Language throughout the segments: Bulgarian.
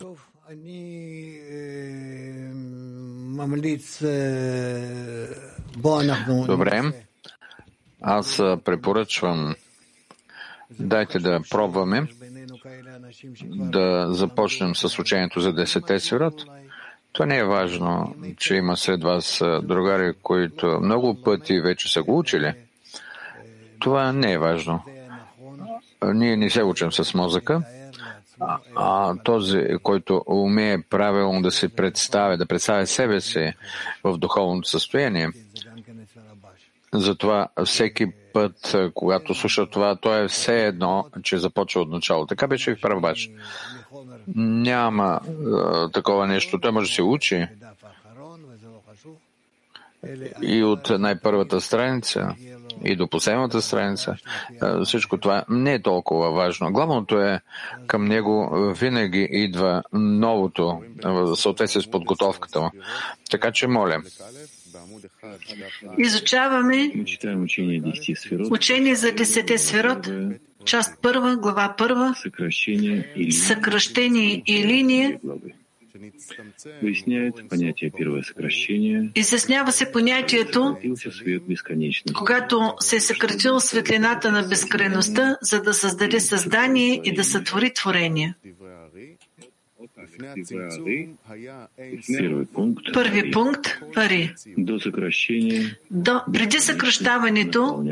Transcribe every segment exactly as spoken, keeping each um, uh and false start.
Добре. Аз препоръчвам, дайте да пробваме да започнем с учението за десетте сферот. Това не е важно, че има сред вас другари, които много пъти вече са го учили. Това не е важно. Ние не се учим с мозъка, а, а този, който умее правилно да се представя, да представя себе си в духовното състояние. Затова всеки път, когато слуша това, то е все едно, че започва от начало. Така беше и в Прабхупад. Няма а, такова нещо. Той може да се учи и от най-първата страница, и до последната страница. А, всичко това не е толкова важно. Главното е, към него винаги идва новото, в съответствие с подготовката му. Така че, моля. Изучаваме учение за десете сферот, част първа, глава първа, съкращение и линия. Изяснява се понятието, когато се е съкратил светлината на безкрайността, за да създаде създание и да сътвори творение. Първи пункт – Ари. До, преди съкращаването,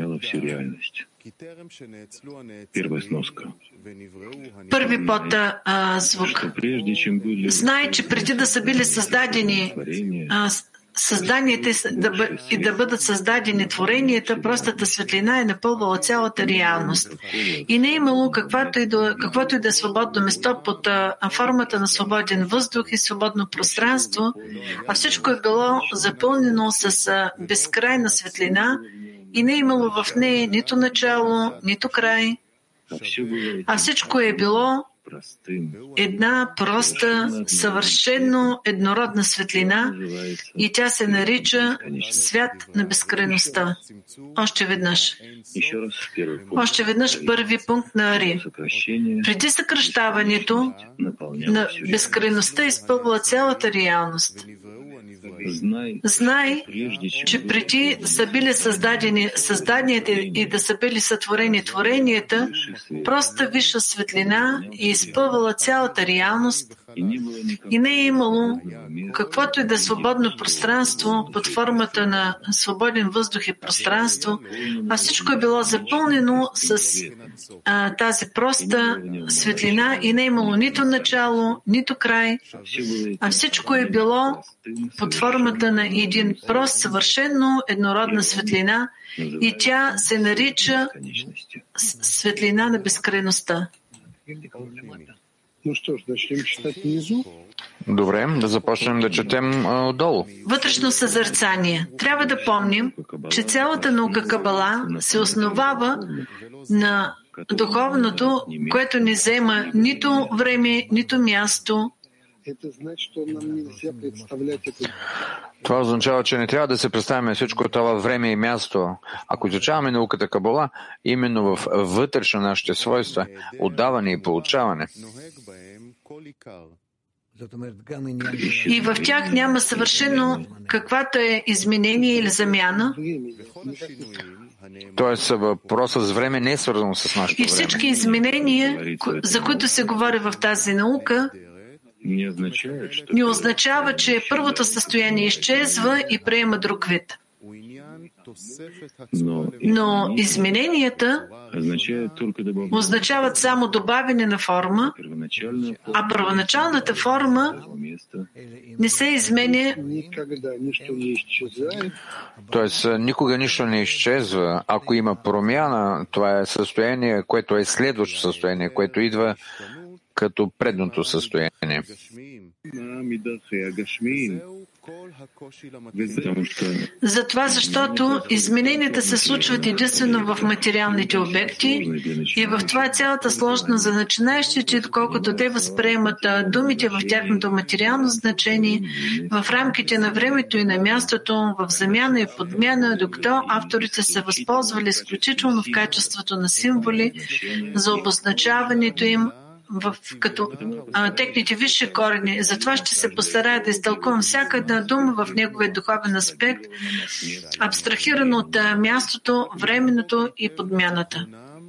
първи под а, звук. Знай, че преди да са били създадени а, създанията и да бъдат създадени творенията, простата светлина е напълвала цялата реалност. И не е имало каквото и да, каквото и да е свободно место под а, формата на свободен въздух и свободно пространство, а всичко е било запълнено с а, безкрайна светлина и не е имало в нея нито начало, нито край, а всичко е било една проста, съвършено еднородна светлина и тя се нарича свят на безкрайността. Още веднъж. Още веднъж първи пункт на Ари. Преди съкращаването на безкрайността изпълва цялата реалност. Знай, че преди са били създадени създанията и да са били сътворени творенията, проста висша светлина е изпълвала цялата реалност и не е имало каквото и да е свободно пространство под формата на свободен въздух и пространство, а всичко е било запълнено с а, тази проста светлина и не е имало нито начало, нито край, а всичко е било под формата на един прост, съвършено еднородна светлина и тя се нарича светлина на безкрайността. Добре, да започнем да четем а, отдолу. Вътрешно съзерцание. Трябва да помним, че цялата наука Кабала се основава на духовното, което не взема нито време, нито място. Това означава, че не трябва да се представяме всичко това време и място. Ако изучаваме науката Кабала, именно в вътрешно нашите свойства, отдаване и получаване. И в тях няма съвършено каквато е изменение или замяна. Тоест въпросът с време не е свързано с нашето време. И всички изменения, за които се говори в тази наука, не означава, че първото състояние изчезва и приема друг вид. Но измененията означават само добавяне на форма, а първоначалната форма не се изменя. Тоест, никога нищо не изчезва. Ако има промяна, това е състояние, което е следващо състояние, което идва като предното състояние. Затова, защото измененията се случват единствено в материалните обекти и в това е цялата сложност за начинаещите, доколкото те възприемат думите в тяхното материално значение, в рамките на времето и на мястото, в замяна и подмяна, докато авторите се възползвали изключително в качеството на символи за обозначаването им в, като а, техните висши корени. Затова ще се постарая да изтълкувам всяка една дума в неговия духовен аспект, абстрахирано от а, мястото, временното и подмяната.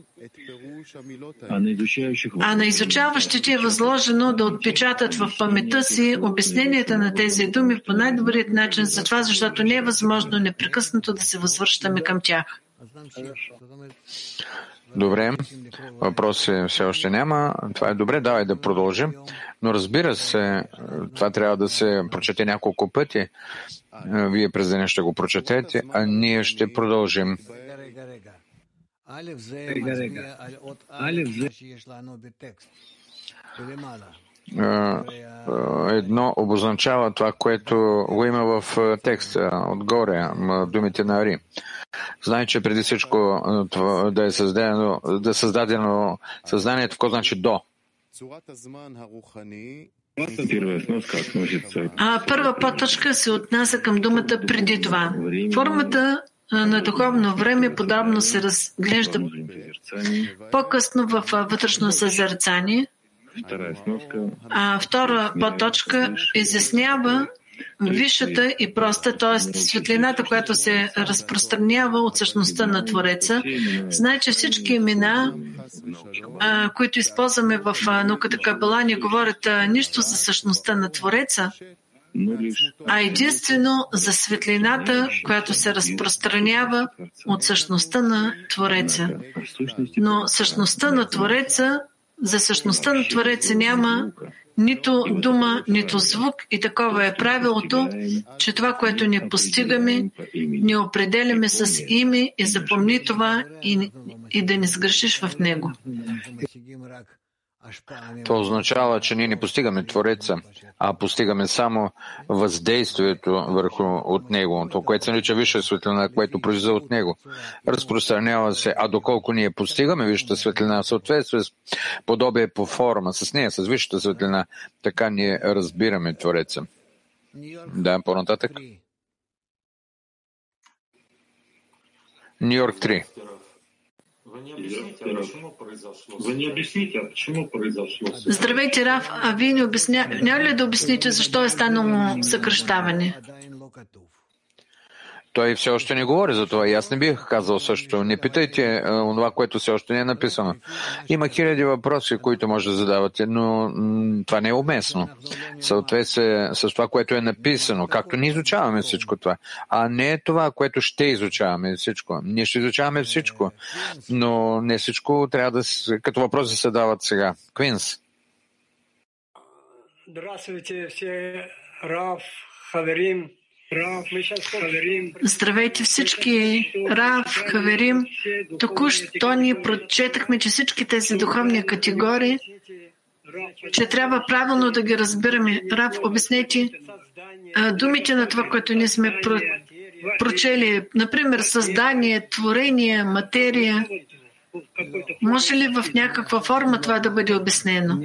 А на изучаващите е възложено да отпечатат в паметта си обясненията на тези думи по най-добрият начин, за това, защото не е възможно непрекъснато да се възвръщаме към тях. Добре, въпроси все още няма. Това е добре, давай да продължим. Но разбира се, това трябва да се прочете няколко пъти. Вие през деня ще го прочетете, а ние ще продължим. Едно обозначава това, което го има в текста отгоре, думите на Ари. Знае, че преди всичко да е създадено, да е създадено съзнанието, какво значи до? А първа подточка се отнася към думата преди това. Формата на духовно време подробно се разглежда по-късно в вътрешно съзерцание. А втора подточка изяснява висшата и проста, т.е. светлината, която се разпространява от същността на Твореца. Знае, че всички имена, а, които използваме в науката Кабала, не говорят а, нищо за същността на Твореца, а единствено за светлината, която се разпространява от същността на Твореца. Но същността на Твореца, за същността на Твореца няма нито дума, нито звук, и такова е правилото, че това, което не постигаме, не определяме с име, и запомни това и, и да не сгрешиш в него. Това означава, че ние не постигаме Твореца, а постигаме само въздействието върху от него, то, което се нарича висша светлина, което произлиза от него. Разпространява се, а доколко ние постигаме висшата светлина в съответствие с подобие по форма, с нея, с висшата светлина, така ние разбираме Твореца. Да, по-нататък. Нью-Йорк три. Здравейте, Раф, а вие не обясня... няма ли да обясните защо е станало съкръщаване? Той все още не говори за това. И аз не бих казал също. Не питайте това, което все още не е написано. Има хиляди въпроси, които може да задавате, но м- това не е уместно. Съответствие с това, което е написано, както ние изучаваме всичко това, а не е това, което ще изучаваме всичко. Ние ще изучаваме всичко, но не всичко трябва да се... Като въпроси се дават сега. Квинс. Здравейте, все Раф, хаверим. Здравейте всички, Рав, Хаверим. Току-що ние прочетахме, че всички тези духовни категории, че трябва правилно да ги разбираме. Рав, обяснете думите на това, което ние сме про... прочели. Например, създание, творение, материя. Може ли в някаква форма това да бъде обяснено?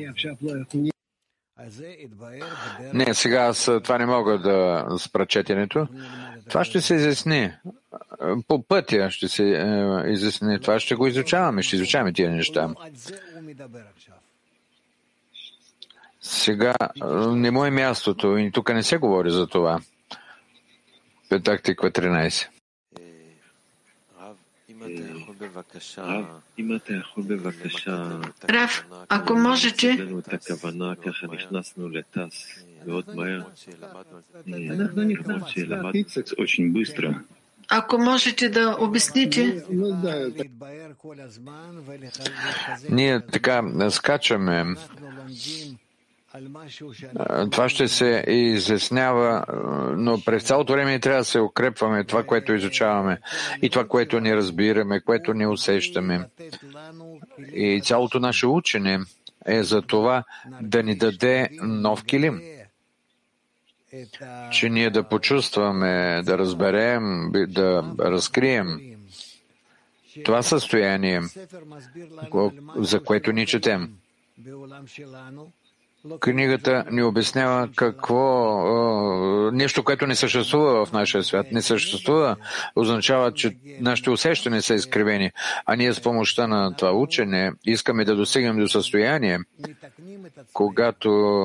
Не, сега аз това не мога да спра четенето. Това ще се изясни. По пътя ще се е, изясни. Това ще го изучаваме. Ще изучаваме тия неща. Сега не му е мястото и тук не се говори за това. Петък тиква тринайсет. Раф, ако можете, ако можете да обясните. Ние така скачаме. Това ще се изяснява, но през цялото време трябва да се укрепваме това, което изучаваме и това, което не разбираме, което не усещаме. И цялото наше учене е за това да ни даде нов килим, че ние да почувстваме, да разберем, да разкрием това състояние, за което ни четем. книгата ни обяснява какво нещо, което не съществува в нашия свят. Не съществува, означава, че нашите усещания са изкривени. А ние с помощта на това учене искаме да достигнем до състояние, когато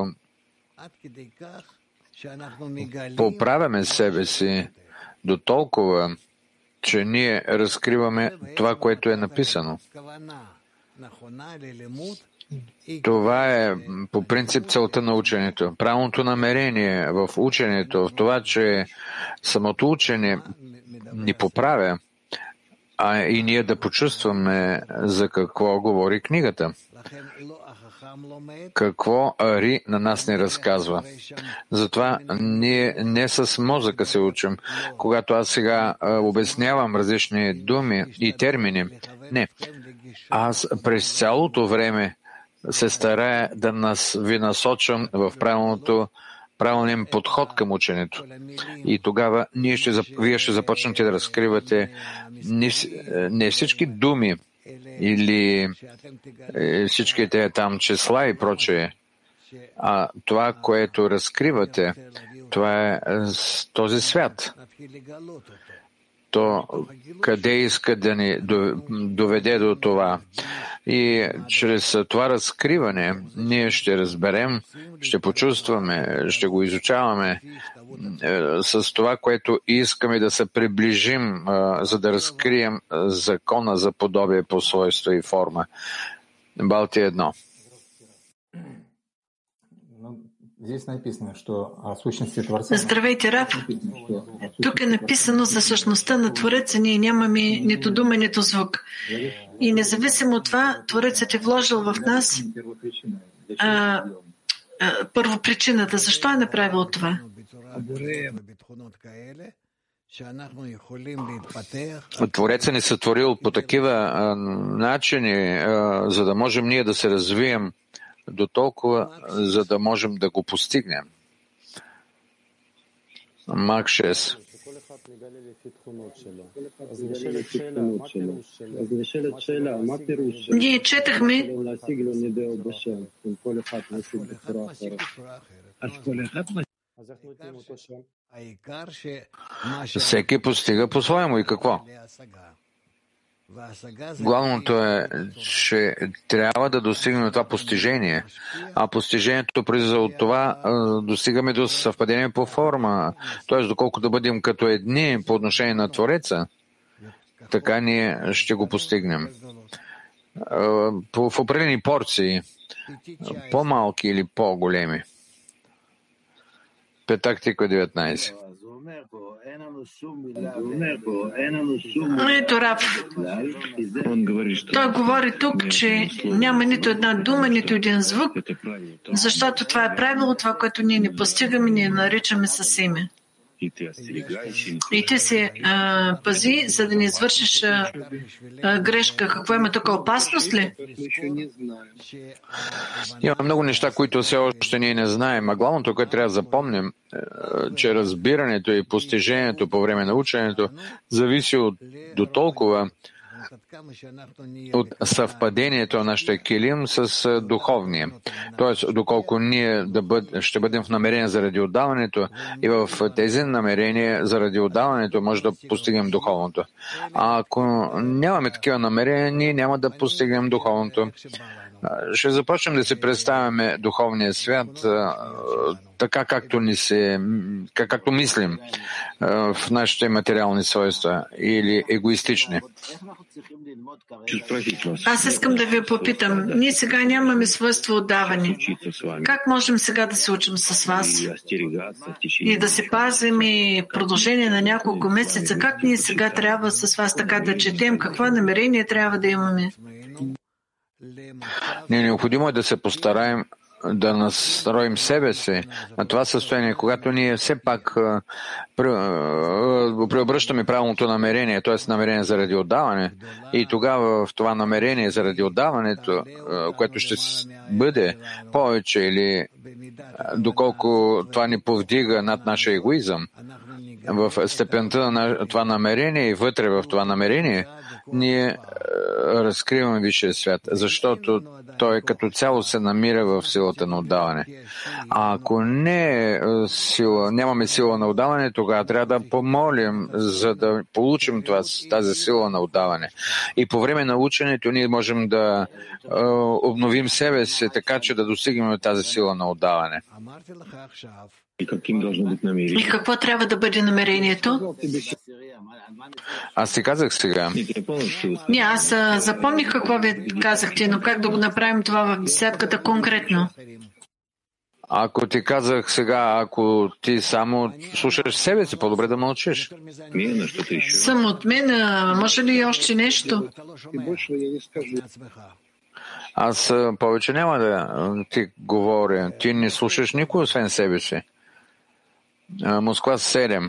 поправяме себе си до толкова, че ние разкриваме това, което е написано. Това е по принцип целта на ученето. Правилното намерение в ученето, в това, че самото учене ни поправя, а и ние да почувстваме за какво говори книгата. Какво Ари на нас не разказва. Затова ние не с мозъка се учим. Когато аз сега обяснявам различни думи и термини, не. Аз през цялото време се старая да нас ви насочам в правилното, правилния подход към ученето. И тогава ние ще, вие ще започнете да разкривате не, не всички думи или всички тези там числа и прочее, а това, което разкривате, това е този свят. То къде иска да ни доведе до това. И чрез това разкриване ние ще разберем, ще почувстваме, ще го изучаваме с това, което искаме да се приближим, за да разкрием закона за подобие по свойство и форма. Балтия едно. Здравейте, Рав. Тук е написано за същността на Твореца. Ние нямаме нито дума, нито звук. И независимо от това, Творецът е вложил в нас а, а, първопричината. Защо е направил това? Творецът ни сътворил по такива а, начини, а, за да можем ние да се развием до толкова, за да можем да го постигнем. Мак шест. Ние четахме, всеки постига по-своему и какво? Главното е, че трябва да достигнем това постижение, а постижението произлиза от това, достигаме до съвпадение по форма, т.е. доколко да бъдем като едни по отношение на Твореца, така ние ще го постигнем. В определени порции, по-малки или по-големи. Петактика деветнайсет. Ето Рав. Той говори тук, че няма нито една дума, нито един звук, защото това е правило, това, което ние не постигаме, ние наричаме с име. И ти се а, пази, за да не извършиш а, а, грешка. Какво има тук? Опасност ли? Има много неща, които все още ние не знаем. А главното, което трябва да запомним, е, че разбирането и постижението по време на ученето зависи от, до толкова от съвпадението на нашия килим с духовния. Тоест, доколко ние да бъд, ще бъдем в намерение заради отдаването и в тези намерения заради отдаването може да постигнем духовното. А ако нямаме такива намерения, ние няма да постигнем духовното. Ще започнем да си представяме духовния свят така, както ни се, как, както мислим в нашите материални свойства или егоистични. Аз искам да ви попитам. Ние сега нямаме свойство отдаване. Как можем сега да се учим с вас и да се пазим и продължение на няколко месеца? Как ние сега трябва с вас така да четем? Какво намерение трябва да имаме? Не, необходимо е да се постараем да настроим себе си на това състояние, когато ние все пак преобръщаме правилното намерение, т.е. намерение заради отдаване, и тогава в това намерение заради отдаването, което ще бъде повече или доколко това ни повдига над нашия егоизъм, в степента на това намерение и вътре в това намерение, ние разкриваме висшия свят, защото той като цяло се намира в силата на отдаване. А ако не сила, нямаме сила на отдаване, тогава трябва да помолим, за да получим това, тази сила на отдаване. И по време на ученето ние можем да е, обновим себе си, така че да достигнем тази сила на отдаване. И какво трябва да бъде намерението? Аз ти казах сега. Не, аз а, запомних какво ви казахте, но как да го направим това в десятката конкретно? Ако ти казах сега, ако ти само слушаш себе си, по-добре да мълчиш. Съм от мен, а може ли още нещо? Аз повече няма да ти говоря. Ти не слушаш никой, освен себе си. Москва седем.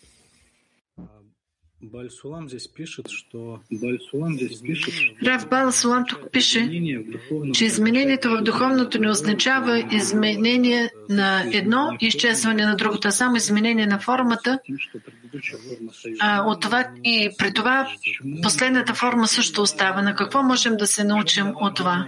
Рав Бал Сулам тук пише, че изменението в духовното не означава изменение на едно и изчезване на другото, а само изменение на формата. А, от това, и при това последната форма също остава. На какво можем да се научим от това?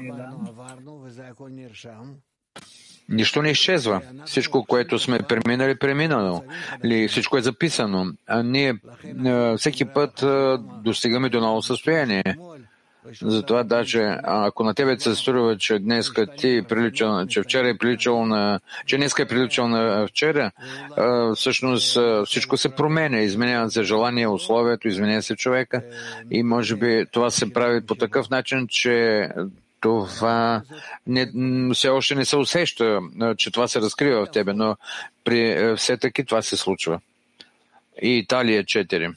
Нищо не изчезва. Всичко, което сме преминали, преминало. Или всичко е записано. А ние всеки път достигаме до ново състояние. Затова даже, ако на тебе се струва, че днес ти приличал, че вчера е приличал на, че днес е приличал на вчера, всъщност всичко се променя. Изменяват се желания, условието, изменя се човека. И може би това се прави по такъв начин, че това не, все още не се усеща, че това се разкрива в тебе, но при все таки това се случва. И Италия четири.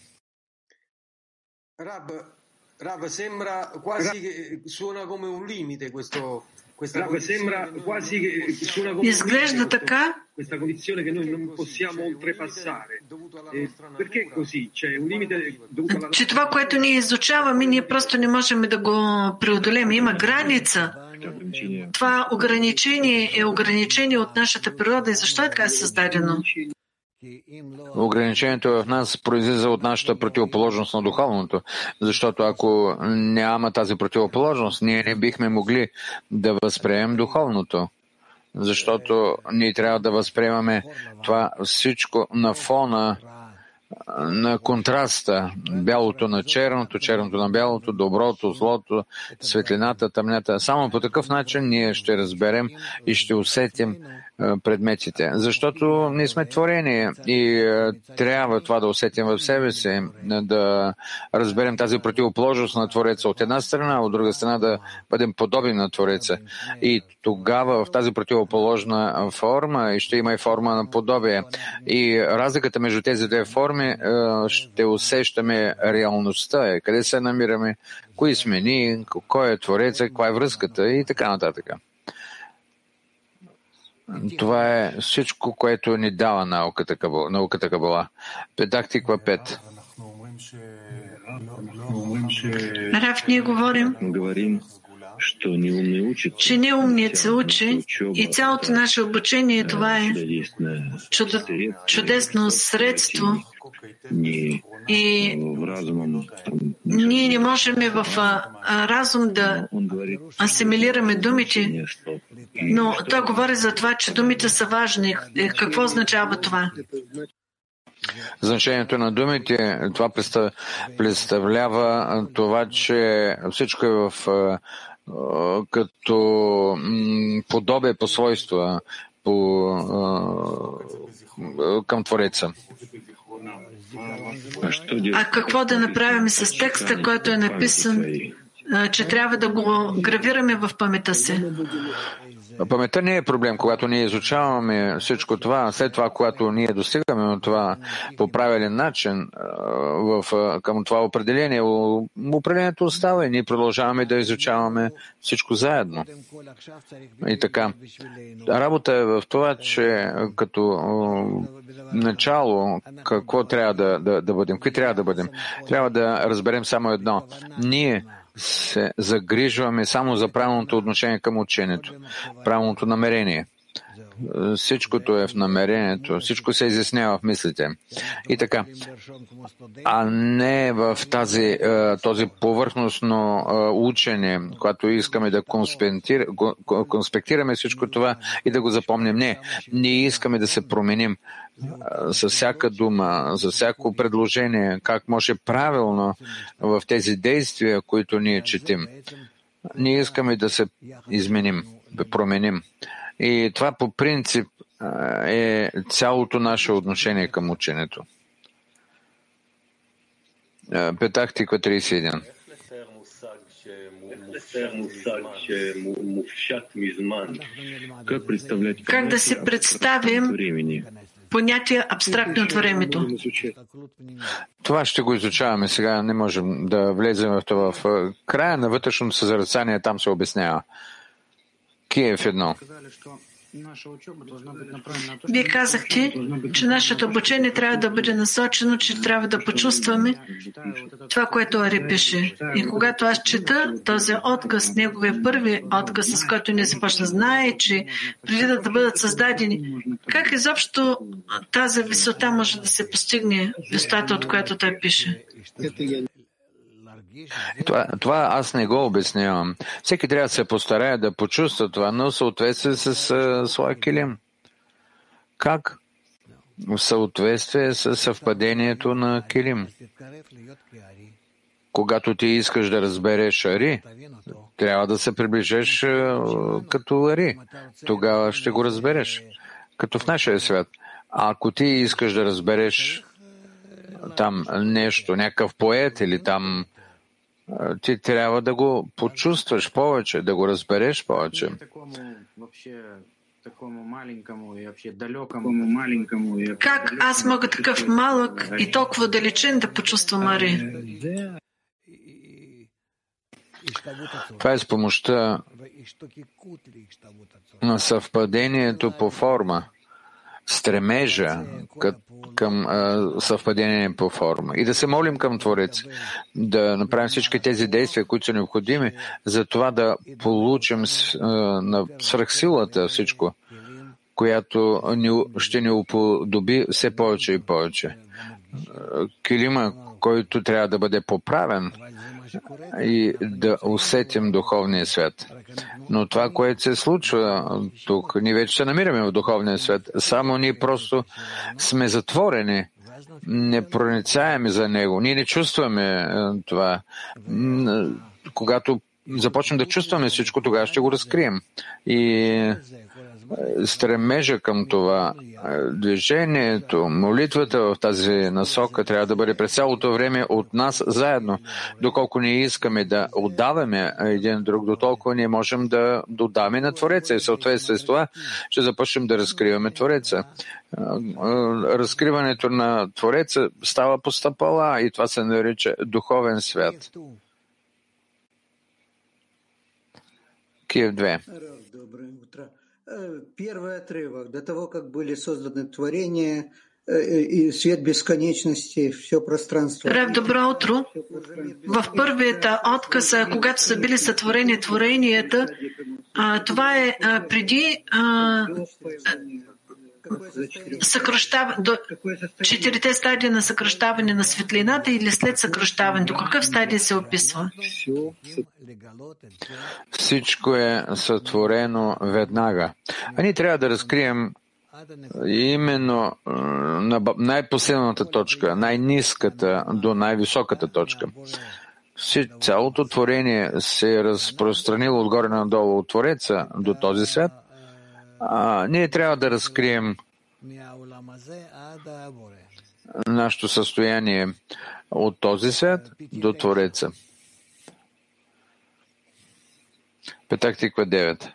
Rab, Rab, sembra quasi che suona come un limite questo, questa condizione. Изглежда така, questa condizione che noi non possiamo oltrepassare. Perché così? C'è un limite dovuto alla... че това, което ние изучаваме, ние просто не можем да го преодолеем. Има граница. Това ограничение е ограничение от нашата природа. И защо е така създадено? Ограничението в нас произлиза от нашата противоположност на духовното, защото ако няма тази противоположност, ние не бихме могли да възприемем духовното, защото ние трябва да възприемаме това всичко на фона на контраста, бялото на черното, черното на бялото, доброто, злото, светлината, тъмнята. Само по такъв начин ние ще разберем и ще усетим предметите. Защото ние сме творени и трябва това да усетим в себе си, да разберем тази противоположност на Твореца от една страна, от друга страна да бъдем подобни на Твореца. И тогава в тази противоположна форма и ще има и форма на подобие. И разликата между тези две форми ще усещаме реалността, къде се намираме, кои сме ние, кой е Твореца, каква е връзката и така нататък. Това е всичко, което ни дава науката Кабала. Науката Кабала. Педактиква пет. Рав, ние говорим, че неумният се учи и цялото наше обучение, това е чудо, чудесно средство и ние не можем в а, разум да асимилираме думите, но той говори за това, че думите са важни. Какво означава това? Значението на думите, това представлява това, че всичко е в като подобие по свойства по, към Твореца. А какво да направим с текста, който е написан, че трябва да го гравираме в паметта си? Паметта не е проблем, когато ние изучаваме всичко това, след това, когато ние достигаме на това по правилен начин в, към това определение, определението остава и ние продължаваме да изучаваме всичко заедно. И така, работа е в това, че като начало, какво трябва да, да, да бъдем, какви трябва да бъдем? Трябва да разберем само едно. Ние се загрижваме само за правилното отношение към учението, правилното намерение. Всичкото е в намерението, всичко се изяснява в мислите. И така, а не в тази, този повърхностно учене, когато искаме да конспектираме всичко това и да го запомним. Не, ние искаме да се променим за всяка дума, за всяко предложение, как може правилно в тези действия, които ние четим. Ние искаме да се изменим, да променим. И това по принцип е цялото наше отношение към ученето. Петах Тиква тридесет и един. Как да си представим понятие абстрактно от времето? Това ще го изучаваме сега. Не можем да влезем в това. В края на вътрешното съзерцание там се обяснява. Киев едно. Вие казахте, че нашето обучение трябва да бъде насочено, че трябва да почувстваме това, което Ари пише. И когато аз чета този отказ, неговия първи отказ, с който не започна, знае, че преди да бъдат създадени, как изобщо тази висота може да се постигне, висотата, от която той пише? Това, това аз не го обяснявам. Всеки трябва да се постарае да почувства това, но в съответствие с а, своя килим. Как? В съответствие с съвпадението на килим. Когато ти искаш да разбереш Ари, трябва да се приближеш а, като Ари. Тогава ще го разбереш. Като в нашия свят. А ако ти искаш да разбереш там нещо, някакъв поет или там ти трябва да го почувстваш повече, да го разбереш повече. Как аз мога такъв малък и толкова далечен да почувствам Ари? Това е с помощта на съвпадението по форма, стремежа към а, съвпадение по форма и да се молим към Творец, да направим всички тези действия, които са необходими, за това да получим а, на свръхсилата всичко, която ни, ще ни уподоби все повече и повече. Килима, който трябва да бъде поправен и да усетим духовния свят. Но това, което се случва тук, ние вече се намираме в духовния свят, само ние просто сме затворени, не проницаем за него, ние не чувстваме това. Когато започнем да чувстваме всичко, тогава ще го разкрием. И стремежа към това, движението, молитвата в тази насока трябва да бъде през цялото време от нас заедно. Доколко ние искаме да отдаваме един друг, дотолкова ние можем да отдаваме на Твореца. И в съответствие с това ще започнем да разкриваме Твореца. Разкриването на Твореца става по стъпала и това се нарича духовен свят. Киев две. Первый отрывок. До того, как были созданы творения и свет бесконечности, все пространство. Рав, добро утро. В първият отказ, когато са били сътворени творенията, това е преди съкръщава, до четирите стадии на съкръщаване на светлината или след съкръщаването? Какъв стадий се описва? Всичко е сътворено веднага. А ние трябва да разкрием именно на най-последната точка, най-ниската до най-високата точка. Цялото творение се е разпространило отгоре надолу от Твореца до този свят. А, ние трябва да разкрием нашето състояние от този свят до Твореца. Петах Тиква девет.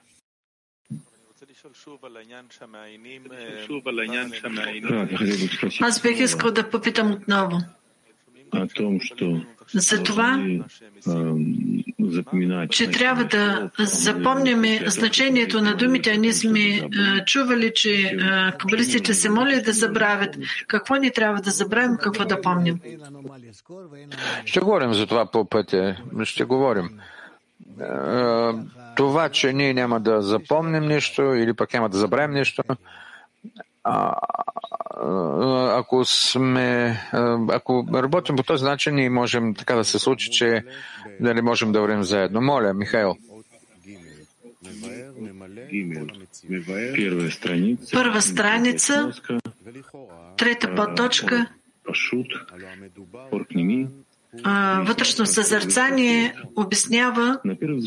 Аз бих искал да попитам отново. За това, че трябва да запомняме значението на думите, а ние сме чували, че кабалистите се молят да забравят. Какво ни трябва да забравим, какво да помним? Ще говорим за това по пътя. Ще говорим. това, че ние няма да запомним нищо или пък няма да забравим нищо, ако сме, ако работим по този начин, ние можем така да се случи, че да не можем да вървим заедно. Моля, Михаил. Първа страница, трета подточка, вътрешно съзерцание обяснява,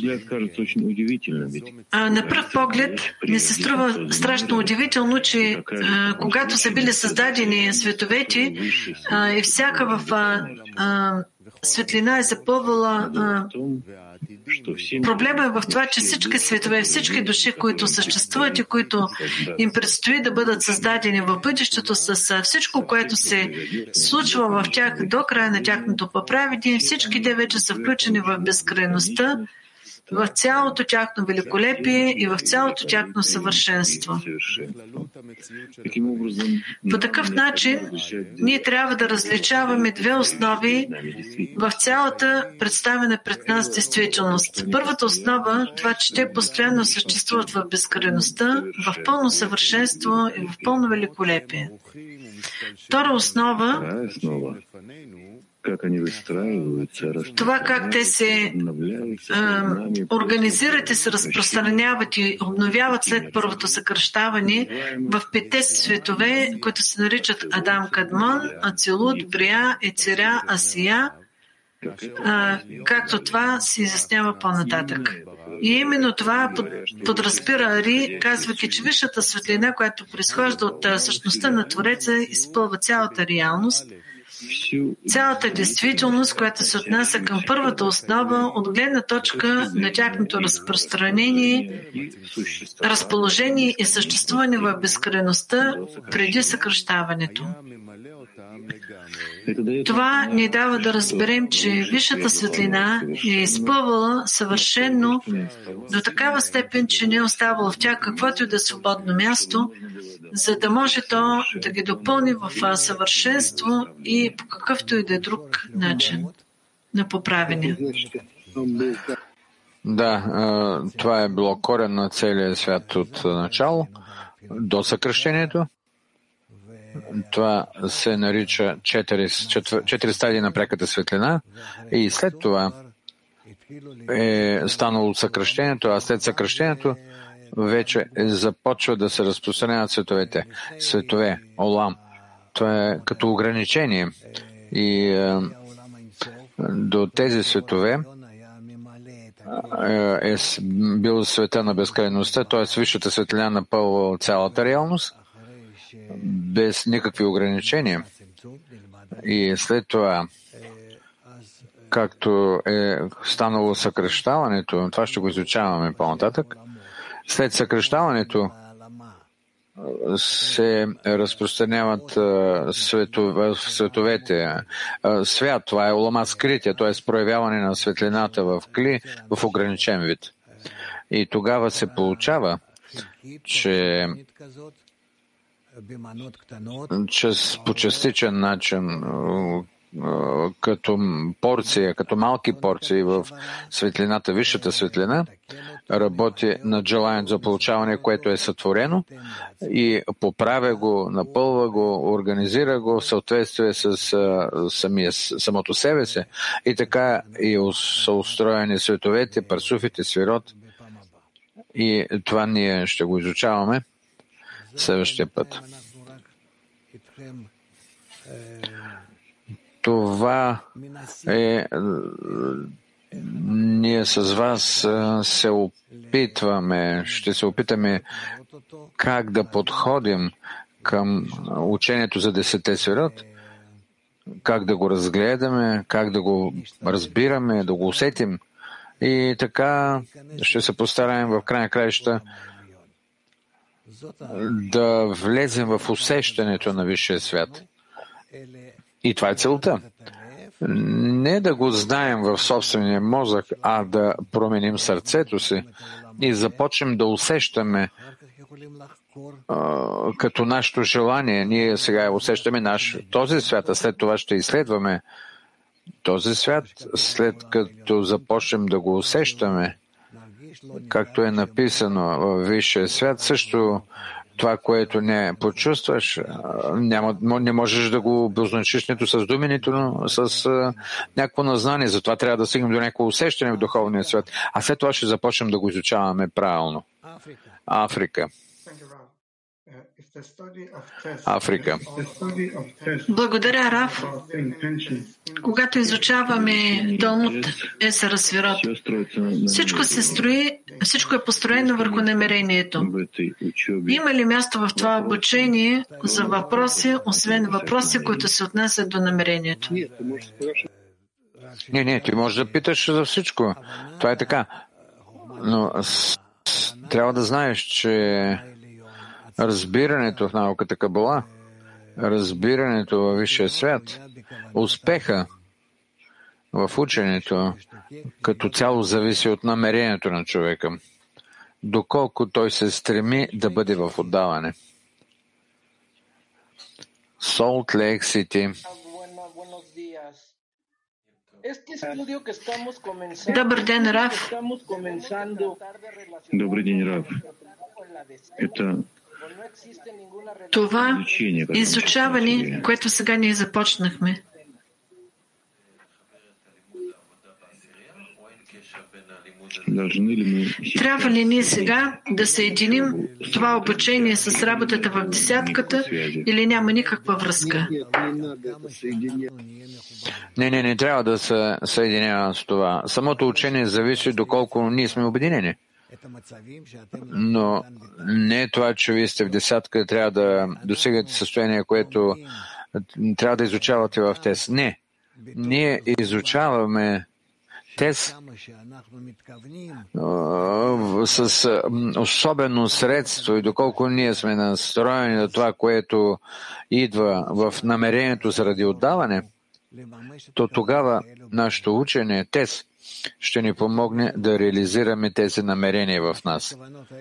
на пръв поглед не се струва страшно удивително, че а, когато са били създадени световете а, и всяка в а, а, светлина е запълвала. А, проблема е в това, че всички светове, всички души, които съществуват и които им предстои да бъдат създадени в бъдещето с всичко, което се случва в тях до края на тяхното поправение, всички те вече са включени в безкрайността, в цялото тяхно великолепие и в цялото тяхно съвършенство. По такъв начин ние трябва да различаваме две основи в цялата представена пред нас действителност. Първата основа, това, че те постоянно съществуват в безкрайността, в пълно съвършенство и в пълно великолепие. Втора основа, това как те се е, организират и се разпространяват и обновяват след първото съкръщаване в петте светове, които се наричат Адам Кадмон, Ацилут, Брия, Ециря, Асия, а, както това се изяснява по-нататък. И именно това под, подразбира Ари, казвайки, че висшата светлина, която произхожда от същността на Твореца, изпълва цялата реалност, цялата действителност, която се отнася към първата основа от гледна точка на тяхното разпространение, разположение и съществуване в безкрайността преди съкръщаването. Това ни дава да разберем, че висшата светлина е изпълвала съвършено до такава степен, че не е оставало в тях каквото и да е свободно място, за да може то да ги допълни в съвършенство и по какъвто и да е друг начин на поправене. Да, това е било корен на целия свят от начало до съкръщението. Това се нарича четири, четвър, четири стадии на пряката светлина и след това е станало съкръщението, а след съкръщението вече започва да се разпространяват световете. Светове, Олам. Това е като ограничение. И е, до тези светове е, е бил света на безкрайността, т.е. висшата светлина напълва цялата реалност, без никакви ограничения. И след това, както е станало съкръщаването, това ще го изучаваме по-нататък, след съкръщаването се разпространяват светове, световете. Свят, това е улама скритие, т.е. проявяване на светлината в кли в ограничен вид. И тогава се получава, че чрез по частичен начин, като порция, като малки порции в светлината, висшата светлина, работи над желанието за получаване, което е сътворено и поправя го, напълва го, организира го в съответствие с самия, самото себе си. И така и са устроени световете, парсуфите, свирот. И това ние ще го изучаваме следващия път. Това е... Ние с вас се опитваме, ще се опитаме как да подходим към учението за десетте свирот, как да го разгледаме, как да го разбираме, да го усетим. И така ще се постараем в край на краища да влезем в усещането на висшия свят. И това е целта. Не да го знаем в собствения мозък, а да променим сърцето си и започнем да усещаме а, като нашето желание. Ние сега усещаме наш този свят, а след това ще изследваме Този свят, след като започнем да го усещаме, както е написано във висшия свят, също това, което не почувстваш, няма, не можеш да го обозначиш нито с думи, нито с а, някакво назнание. Затова трябва да стигнем до някакво усещане в духовния свят. А след това ще започнем да го изучаваме правилно. Африка. Африка. Благодаря, Раф. Когато изучаваме Талмуд Есер Сфирот, всичко се строи, всичко е построено върху намерението. Има ли място в това обучение за въпроси, освен въпроси, които се отнасят до намерението? Не, не, ти можеш да питаш за всичко. Това е така. Но трябва да знаеш, че разбирането в науката Кабала, разбирането във висшия свят, успеха в ученето като цяло зависи от намерението на човека, доколко той се стреми да бъде в отдаване. Солт Лейк Сити. Добър ден, Раф. Добър ден, Раф. Това изучаване, което сега ние започнахме, трябва ли ние сега да съединим това обучение с работата в десятката или няма никаква връзка? Не, не, не трябва да се съединява с това. Самото учение зависи доколко ние сме обединени. Но не е това, че вие сте в десятка, трябва да достигате състояние, което трябва да изучавате в ТЕС. Не. Ние изучаваме ТЕС с особено средство и доколко ние сме настроени на това, което идва в намерението заради отдаване, то тогава нашето учене, ТЕС, ще ни помогне да реализираме тези намерения в нас.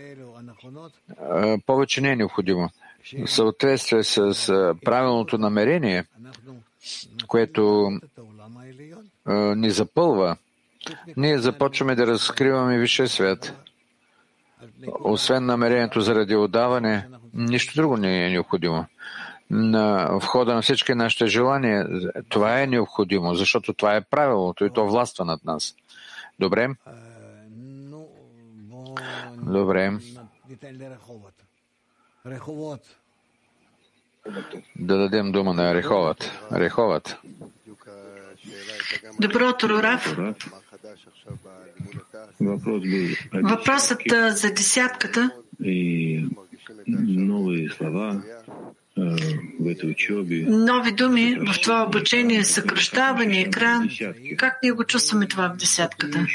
Повече не е необходимо. В съответствие с правилното намерение, което ни запълва, ние започваме да разкриваме висшия свят. Освен намерението заради отдаване, нищо друго не е необходимо. На входа на всички нашите желания, това е необходимо, защото това е правилото и то властва над нас. Добре? Добре. Да дадем дума на Реховат. Реховат. Добро утро, Раф. Въпросът за десятката. И нови слова в этой учебе. Нови думи в това обучение, съкръщаване, екран. Как ние го чувстваме това в десятката?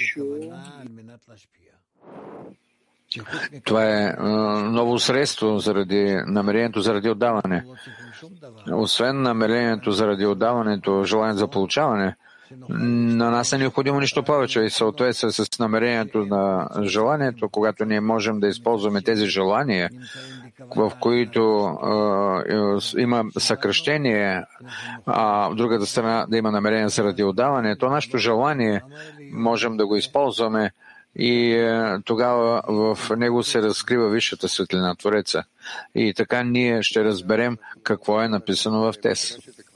Това е ново средство заради намерението заради отдаване. Освен намерението заради отдаването, желание за получаване, на нас е необходимо нищо повече и съответствие с намерението на желанието, когато ние можем да използваме тези желания, в които е, има съкръщение, а в другата страна да има намерение заради отдаване, то нашето желание можем да го използваме и е, тогава в него се разкрива висшата светлина Твореца. И така ние ще разберем какво е написано в ТЕС.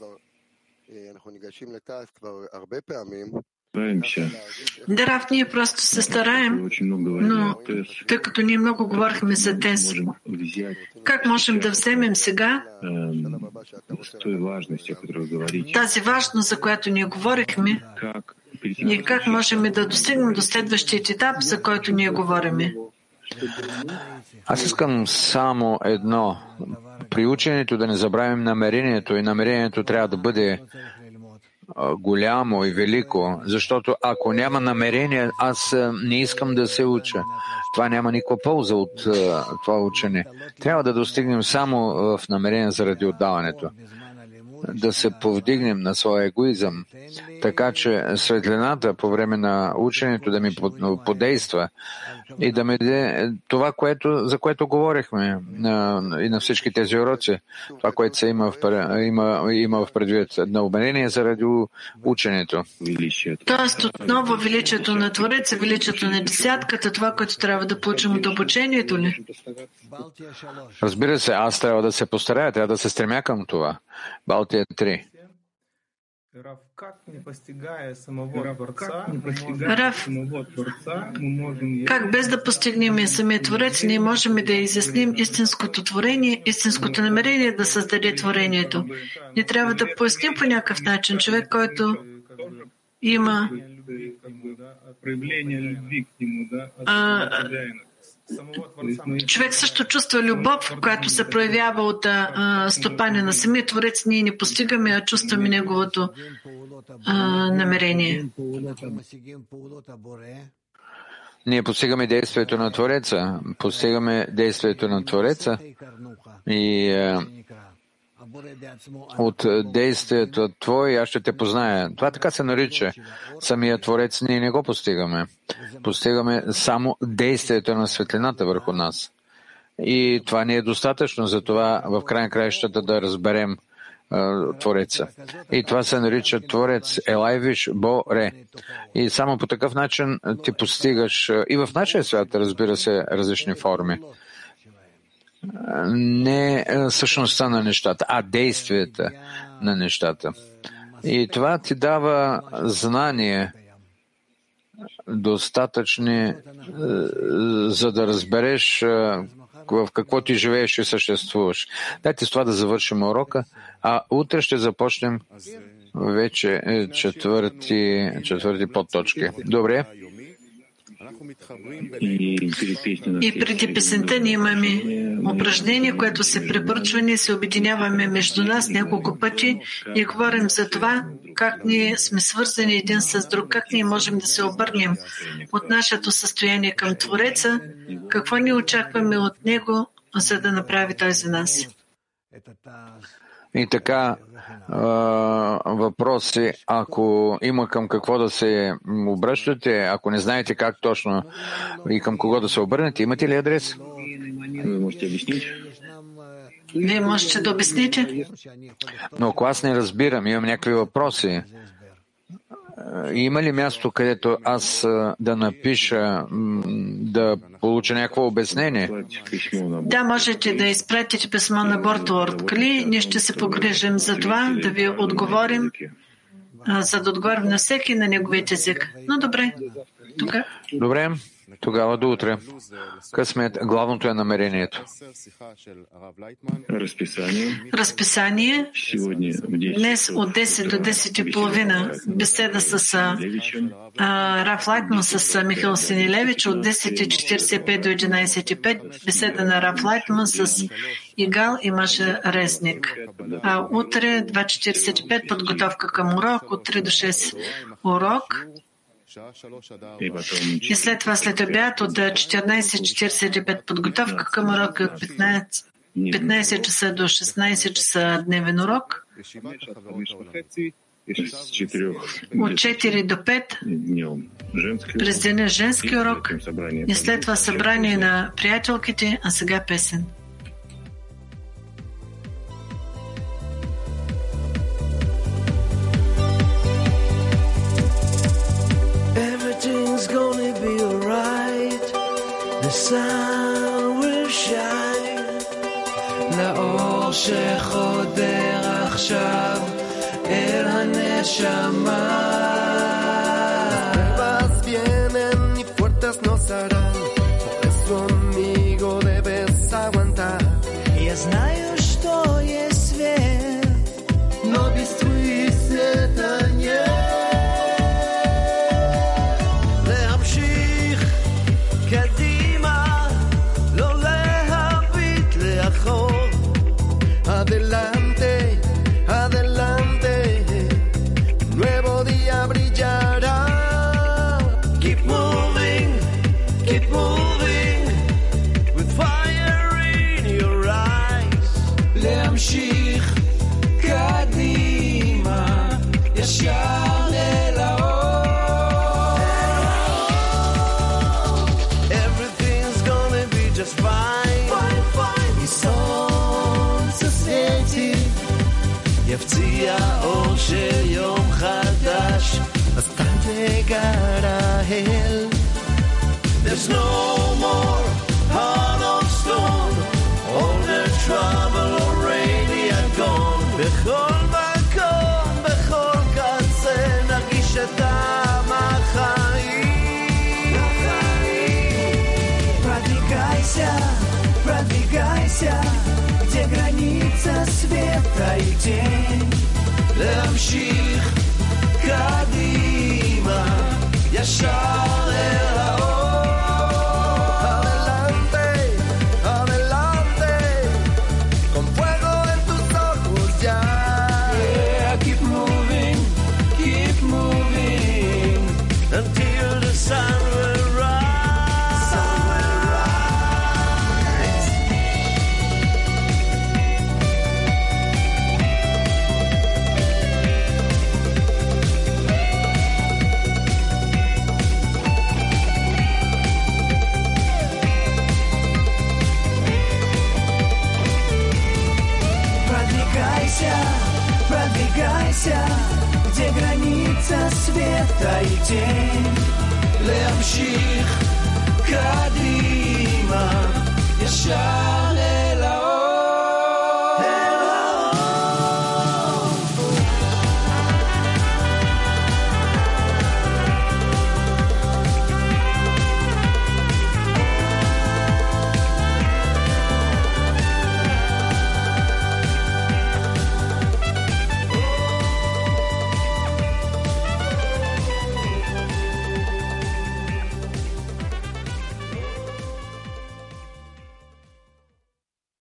Да, Раф, ние просто се стараем, но тъй като ние много говорихме за ТЕС, как можем да вземем сега тази важност, за която ние говорихме, и как можем да достигнем до следващия етап, за който ние говориме? Аз искам само едно. При ученето да не забравим намерението и намерението трябва да бъде голямо и велико, защото ако няма намерение, аз не искам да се уча. Това няма никаква полза от това учене. Трябва да достигнем само в намерение заради отдаването. да се повдигнем на своя егоизъм, така че светлината по време на ученето да ми подейства и да ме даде това, което, за което говорихме на, и на всички тези уроци, това, което се има в, има, има в предвид на обменение заради ученето. Тоест отново величието на Твореца, величието на десятката, това, което трябва да получим от обучението ли? Разбира се, аз трябва да се постарая, трябва да се стремя към това. Балтия три. Рав, как без да постигнем самия Творец, ние можем да изясним истинското творение, истинското намерение да създаде творението. Ние трябва да поясним по някакъв начин човек, който има а, човек също чувства любов, която се проявява от а, стопане на самия Творец. Ние не постигаме, а чувстваме неговото а, намерение. Ние постигаме действието на Твореца. Постигаме действието на Твореца и а, от действието Твое аз ще те позная. Това така се нарича. Самия Творец ние не го постигаме. Постигаме само действието на светлината върху нас. И това не е достатъчно за това в край на краищата да разберем а, Твореца. И това се нарича Творец Елайвиш Боре. И само по такъв начин ти постигаш и в нашия свят, разбира се, различни форми. Не същността на нещата, а действията на нещата. И това ти дава знание достатъчни, за да разбереш в какво ти живееш и съществуваш. Дайте с това да завършим урока, а утре ще започнем вече четвърти, четвърти подточки. Добре. И преди песента ние имаме упражнение, което се препоръчва, ние се обединяваме между нас няколко пъти и говорим за това, как ние сме свързани един с друг, как ние можем да се обърнем от нашето състояние към Твореца, какво ни очакваме от Него, за да направи той за нас. И така, въпроси, ако има към какво да се обръщате, ако не знаете как точно и към кого да се обърнете, имате ли адрес? Вие можете обяснити? Вие можете да обясните? Но ако аз не разбирам, имам някакви въпроси, има ли място, където аз да напиша, да получа някакво обяснение? Да, можете да изпратите писмо на Бортуорд-Кли. Ние ще се погрижим за това, да ви отговорим, за да отговорим на всеки на неговият език. Но добре. Тука. Добре. Тогава до утре. Късмет, главното е намерението. Разписание. Разписание. Днес от десет до десет и половина беседа с а, Раф Лайтман с Михаил Синилевич, от десет и четиридесет и пет до единадесет и пет беседа на Раф Лайтман с Игал и Маша Резник. А утре два четиридесет и пет подготовка към урок, от три до шест урок. И след това, след обяд, от четиринадесет четиридесет и пет подготовка към урок, от петнадесет, петнадесет часа до шестнадесет часа дневен урок. От четири до пет през деня женски урок. И след това събрание на приятелките, а сега песен. Everything's gonna be alright. The sun will shine. לאור שחודר עכשיו אל הנשמה. Las pruebas vienen y fuertes nos harán. Por eso, amigo, debes aguantar. Я знаю, что есть свет, но без твоих света нет. Adelante, adelante, nuevo día brillará. Keep moving, keep moving, with fire in your eyes. להמשיך קדימה. llegará Él. There's no more heart of stone, all the trouble already are gone. בכל מקום, בכל קצה, נרגיש את טעם החיים. Продвигайся, продвигайся, где граница света и тень. להמשיך קדימה, ישר אל האור. Adelante, adelante, con fuego en tus ojos ya. Yeah, keep moving, keep moving, until the sun will rise. Sun will rise. Продвигайся, продвигайся, где граница света и тень. להמשיך קדימה, ישר